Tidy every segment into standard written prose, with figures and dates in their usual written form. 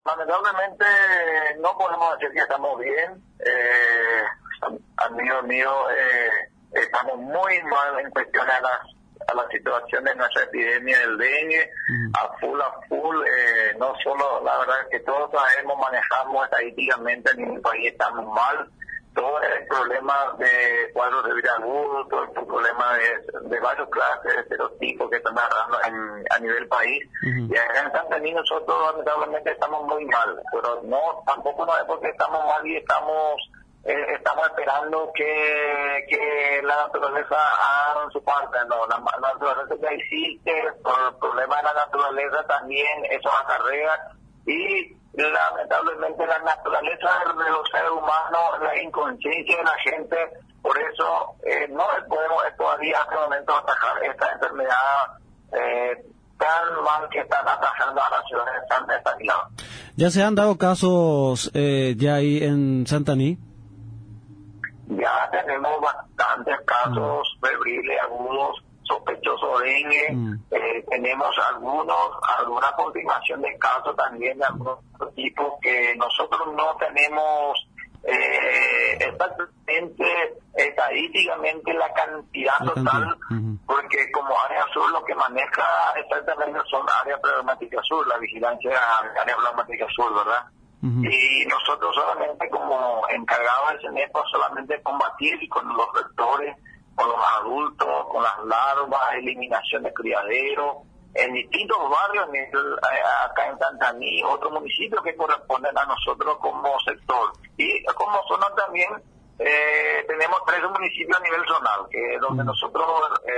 Lamentablemente no podemos decir que estamos bien. Amigo mío, estamos muy mal en cuestión a la situación de nuestra epidemia del dengue, a full, no solo, la verdad es que todos sabemos, manejamos estadísticamente en el país, estamos mal. Todo el problema de cuadros de vida agudo, todo el problema de varios clases de serotipos que están agarrando a nivel país. Y acá en Santaní nosotros lamentablemente estamos muy mal, pero no, tampoco no es porque estamos mal y estamos esperando que la naturaleza haga su parte. No, la naturaleza ya existe, por el problema de la naturaleza también eso acarrea, y lamentablemente la naturaleza de los seres humanos, la inconsciencia de la gente, por eso no podemos todavía hasta el momento atajar esta enfermedad tan mal que están atacando a la ciudad de Santaní. ¿Ya se han dado casos ya ahí en Santaní? Ya tenemos bastantes casos febriles agudos, sospechosos de dengue. Tenemos alguna confirmación de casos también de algunos tipos que nosotros no tenemos exactamente, estadísticamente la cantidad total, porque como área sur lo que maneja exactamente son área problemática sur, la vigilancia de área problemática sur, ¿verdad? Y nosotros solamente como encargados del CENEPA solamente combatir con los vectores, con los adultos, con las larvas, eliminación de criaderos, en distintos barrios, acá en Santaní, otros municipios que corresponden a nosotros como sector. Y como zona también tenemos 13 municipios a nivel zonal, que donde nosotros,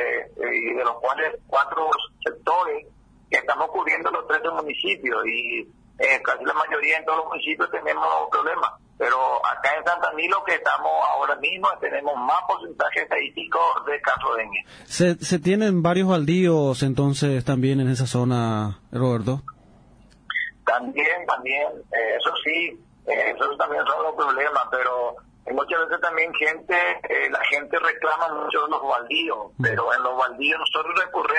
y de los cuales 4 sectores que estamos cubriendo los 13 municipios, y casi la mayoría en todos los municipios tenemos problemas. Pero acá en Santaní lo que estamos ahora mismo tenemos más porcentaje estadístico de casos de dengue. ¿Se tienen varios baldíos entonces también en esa zona, Roberto? También, eso sí, esos también son los problemas, pero muchas veces también la gente reclama mucho los baldíos, pero en los baldíos nosotros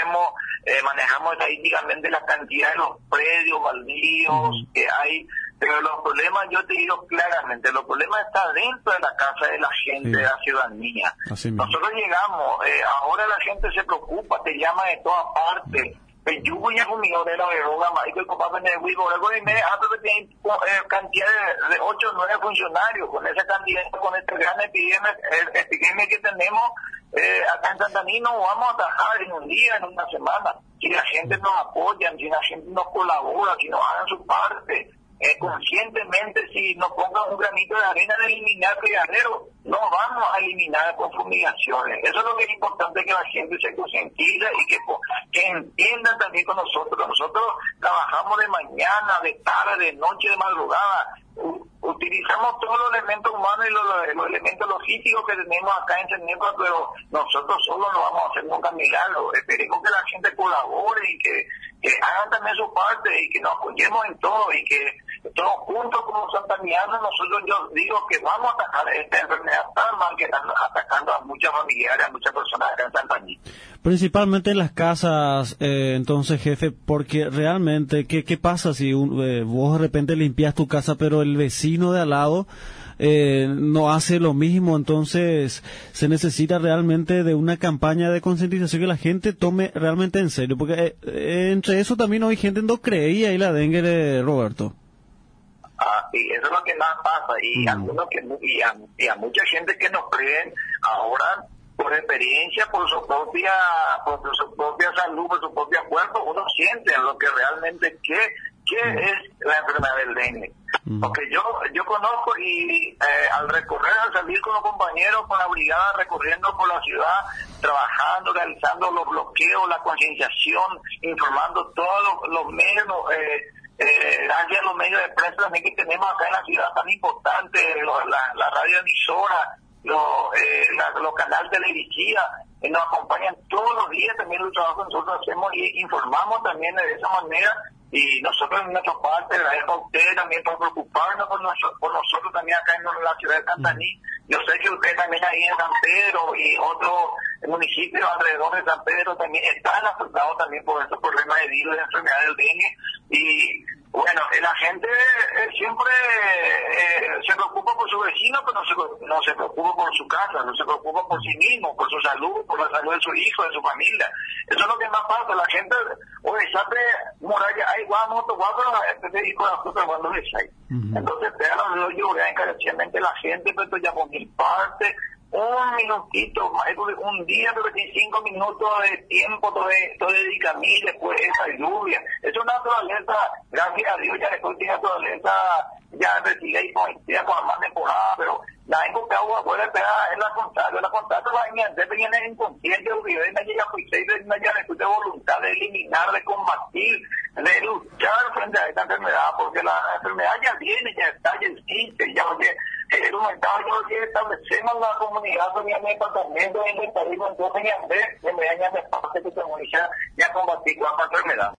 manejamos estadísticamente la cantidad de los predios baldíos que hay. Pero los problemas, yo te digo claramente, los problemas están dentro de la casa de la gente, de la ciudadanía. Nosotros llegamos, ahora la gente se preocupa, te llama de todas partes. Yo voy a un millón de la verruga, marico, y papá me dijo, algo de cantidad de 8 o 9 funcionarios, con esa cantidad, con esta gran epidemia que tenemos, acá en Santaní no vamos a atajar en un día, en una semana. Si la gente nos apoya, si la gente nos colabora, si nos hagan su parte, conscientemente, si nos pongan un granito de arena de eliminar criaderos, no vamos a eliminar con fumigaciones. Eso es lo que es importante, que la gente se concientice y que entienda también con nosotros. Nosotros trabajamos de mañana, de tarde, de noche, de madrugada. Utilizamos todos los elementos humanos y los elementos logísticos que tenemos acá en CENEPA, pero nosotros solos no vamos a hacer nunca milagros. Esperemos que la gente colabore y que hagan también su parte y que nos apoyemos en todo, y que todos juntos como santanianos, nosotros, yo digo que vamos a atacar esta enfermedad tan mal que están atacando a muchas familiares, a muchas personas acá en Santaní. Principalmente en las casas, entonces, jefe, porque realmente, ¿qué pasa si vos de repente limpias tu casa, pero el vecino de al lado no hace lo mismo? Entonces se necesita realmente de una campaña de concientización que la gente tome realmente en serio, porque entre eso también hay gente que no creía y la dengue, Roberto. Y eso es lo que más pasa, y algunos y a mucha gente que nos creen ahora, por experiencia, por su propia salud, por su propio cuerpo, uno siente lo que realmente qué es la enfermedad del dengue. Porque yo conozco, y al salir con los compañeros, con la brigada, recorriendo por la ciudad, trabajando, realizando los bloqueos, la concienciación, informando todos los medios, gracias a los medios de prensa también que tenemos acá en la ciudad tan importante, la radioemisora, los canales de televisiva, nos acompañan todos los días también el trabajo que nosotros hacemos, y informamos también de esa manera. Y nosotros en nuestra parte agradezco a ustedes también por preocuparnos por nosotros también acá en la ciudad de Santaní. Yo sé que ustedes también ahí en San Pedro y otros municipios alrededor de San Pedro también están afectados también por estos problemas de virus, de enfermedad del dengue, y Bueno, la gente siempre se preocupa por su vecino, pero no se preocupa por su casa, no se preocupa por sí mismo, por su salud, por la salud de su hijo, de su familia. Eso es lo que más pasa. La gente, oye, sabe, muralla, ay, vamos, este hijo de la puta, cuando es ahí. Entonces, yo lloré encarecidamente la gente, pero ya por mi parte, un minutito, un día, 25 minutos de tiempo, todo dedica a mí, después esa lluvia. Es una naturaleza, gracias a Dios, ya después tiene naturaleza, ya recibe y con más temporada, pero la época agua puede pegar en la contacto va a dependiendo del inconsciente, no llega ya después de voluntad de eliminar, de combatir, de luchar frente a esta enfermedad, porque la enfermedad ya viene, ya está, ya existe, ya oye, yo que establecemos la comunidad en el departamento en el país, entonces ya me dañan de parte que se ya combatir con la enfermedad.